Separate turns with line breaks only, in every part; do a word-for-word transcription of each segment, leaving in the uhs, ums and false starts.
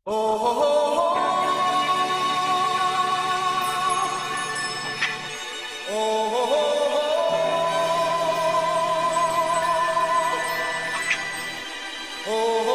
Oh, oh, oh, oh, oh,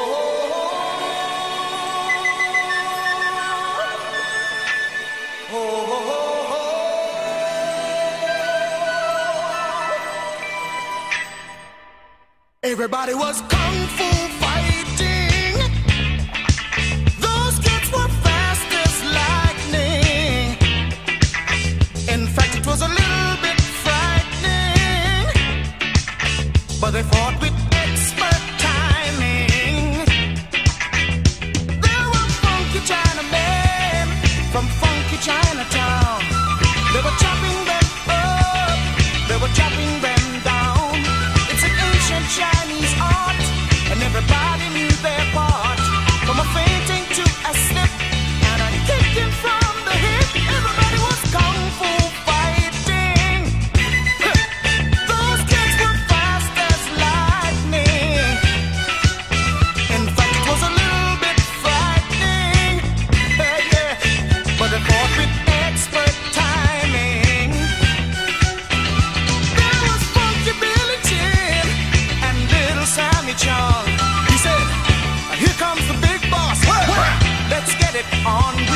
everybody was kung fu fighting. Those kids were fast as lightning. In fact, it was a little bit frightening, but they fought with expert timing. There were funky Chinamen from funky Chinatown. They were chopping them up, they were chopping them down. It's an ancient Chinese art, and everybody knew their part. From a fainting to a slip, and a kicking from the hip. Everybody was kung fu fighting. Those kids were fast as lightning. In fact, it was a little bit frightening. Yeah, yeah. But they fought with expert timing. There was Funky Billy Jim and Little Sammy Chung. He said, "Here comes the big boss. Let's get it on."